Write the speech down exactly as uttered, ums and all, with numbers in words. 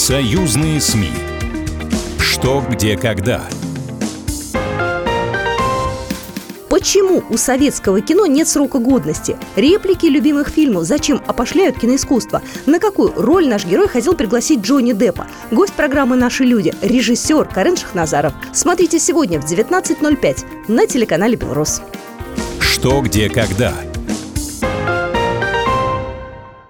Союзные СМИ. Что, где, когда. Почему у советского кино нет срока годности? Реплики любимых фильмов зачем опошляют киноискусство? На какую роль наш герой хотел пригласить Джонни Деппа? Гость программы «Наши люди» – режиссер Карен Шахназаров. Смотрите сегодня в девятнадцать ноль пять на телеканале «Белрос». Что, где, когда.